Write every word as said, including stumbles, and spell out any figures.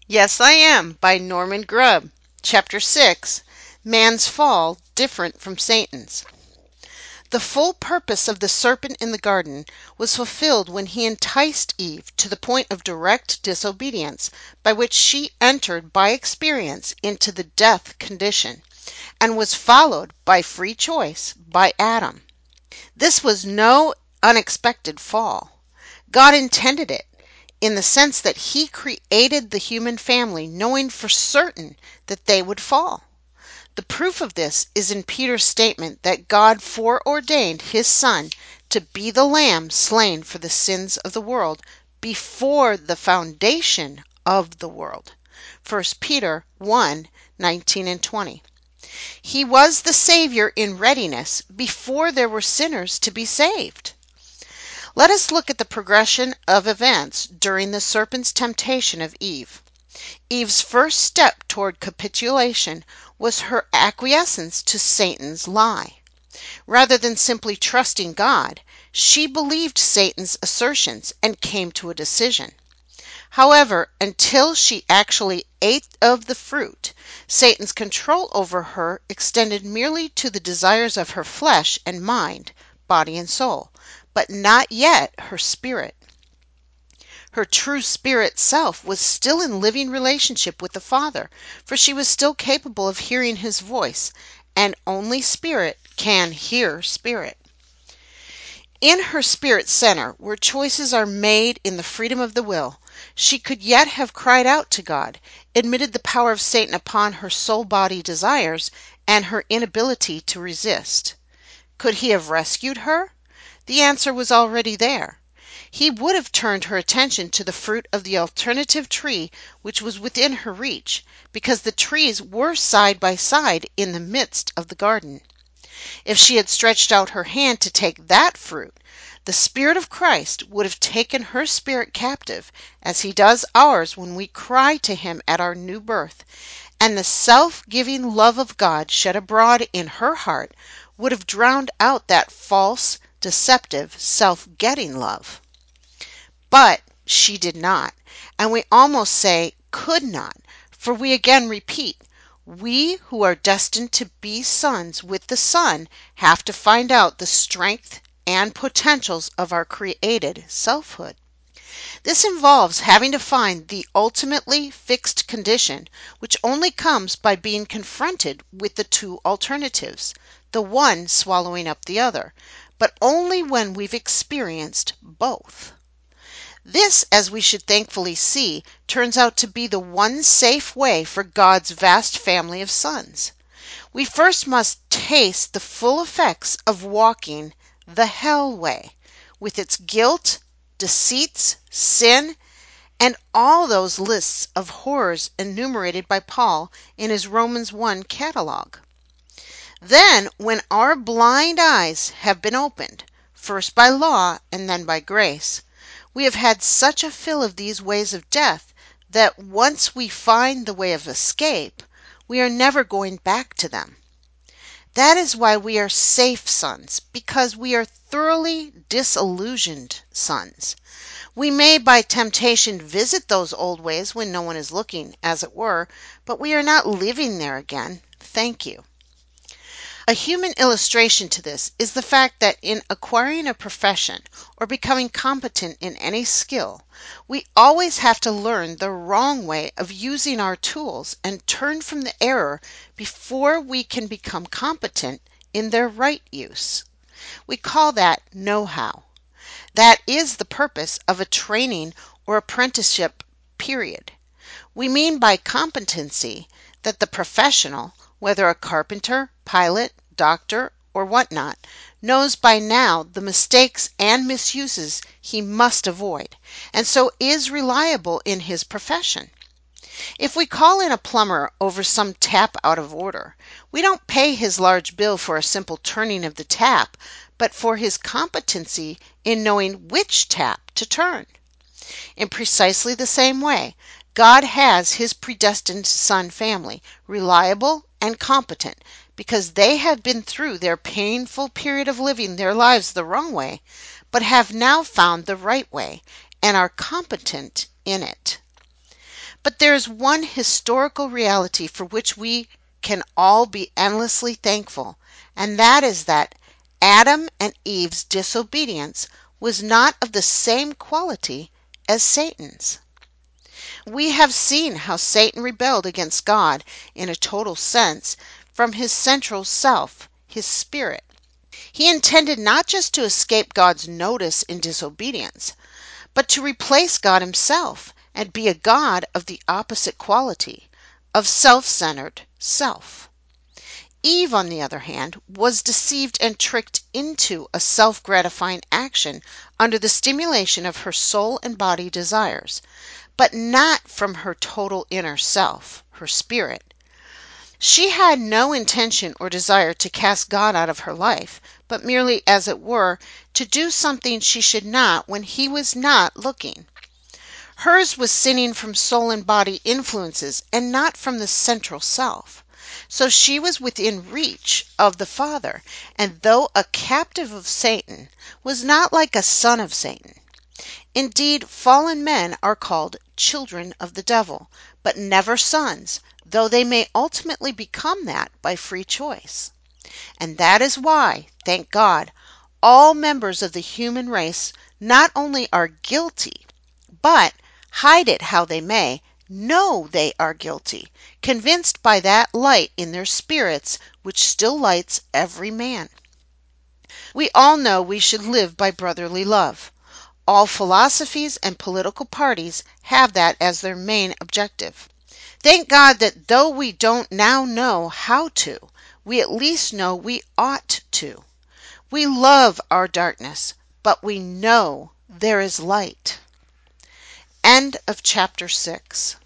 Yes, I Am by Norman Grubb. Chapter six, Man's Fall Different from Satan's. The full purpose of the serpent in the garden was fulfilled when he enticed Eve to the point of direct disobedience, by which she entered by experience into the death condition, and was followed by free choice by Adam. This was no unexpected fall. God intended it, in the sense that he created the human family knowing for certain that they would fall. The proof of this is in Peter's statement that God foreordained his Son to be the Lamb slain for the sins of the world before the foundation of the world. First Peter one nineteen and twenty. He was the Savior in readiness before there were sinners to be saved. Let us look at the progression of events during the serpent's temptation of Eve. Eve's first step toward capitulation was her acquiescence to Satan's lie. Rather than simply trusting God, she believed Satan's assertions and came to a decision. However, until she actually ate of the fruit, Satan's control over her extended merely to the desires of her flesh and mind, body and soul, but not yet her spirit. Her true spirit self was still in living relationship with the Father, for she was still capable of hearing his voice, and only spirit can hear spirit. In her spirit center, where choices are made in the freedom of the will, she could yet have cried out to God, admitted the power of Satan upon her soul-body desires, and her inability to resist. Could he have rescued her? The answer was already there. He would have turned her attention to the fruit of the alternative tree which was within her reach, because the trees were side by side in the midst of the garden. If she had stretched out her hand to take that fruit, the Spirit of Christ would have taken her spirit captive, as he does ours when we cry to him at our new birth, and the self-giving love of God shed abroad in her heart would have drowned out that false, deceptive, self-getting love. But she did not, and we almost say could not, for we again repeat, we who are destined to be sons with the Son have to find out the strength and potentials of our created selfhood. This involves having to find the ultimately fixed condition, which only comes by being confronted with the two alternatives, the one swallowing up the other, but only when we've experienced both. This, as we should thankfully see, turns out to be the one safe way for God's vast family of sons. We first must taste the full effects of walking the hell way, with its guilt, deceits, sin, and all those lists of horrors enumerated by Paul in his Romans one catalogue. Then, when our blind eyes have been opened, first by law and then by grace, we have had such a fill of these ways of death that once we find the way of escape, we are never going back to them. That is why we are safe sons, because we are thoroughly disillusioned sons. We may by temptation visit those old ways when no one is looking, as it were, but we are not living there again. Thank you. A human illustration to this is the fact that in acquiring a profession or becoming competent in any skill, we always have to learn the wrong way of using our tools and turn from the error before we can become competent in their right use. We call that know-how. That is the purpose of a training or apprenticeship period. We mean by competency that the professional, whether a carpenter, pilot, doctor, or whatnot, knows by now the mistakes and misuses he must avoid, and so is reliable in his profession. If we call in a plumber over some tap out of order, we don't pay his large bill for a simple turning of the tap, but for his competency in knowing which tap to turn. In precisely the same way, God has his predestined son family, reliable and competent, because they have been through their painful period of living their lives the wrong way, but have now found the right way and are competent in it. But there is one historical reality for which we can all be endlessly thankful, and that is that Adam and Eve's disobedience was not of the same quality as Satan's. We have seen how Satan rebelled against God in a total sense from his central self, his spirit. He intended not just to escape God's notice in disobedience, but to replace God himself and be a God of the opposite quality, of self-centered self. Eve, on the other hand, was deceived and tricked into a self-gratifying action under the stimulation of her soul and body desires, but not from her total inner self, her spirit. She had no intention or desire to cast God out of her life, but merely, as it were, to do something she should not when he was not looking. Hers was sinning from soul and body influences and not from the central self. So she was within reach of the Father, and though a captive of Satan, was not like a son of Satan. Indeed, fallen men are called children of the devil, but never sons, though they may ultimately become that by free choice. And that is why, thank God, all members of the human race not only are guilty, but, hide it how they may, know they are guilty, convinced by that light in their spirits which still lights every man. We all know we should live by brotherly love. All philosophies and political parties have that as their main objective. Thank God that though we don't now know how to, we at least know we ought to. We love our darkness, but we know there is light. End of chapter six.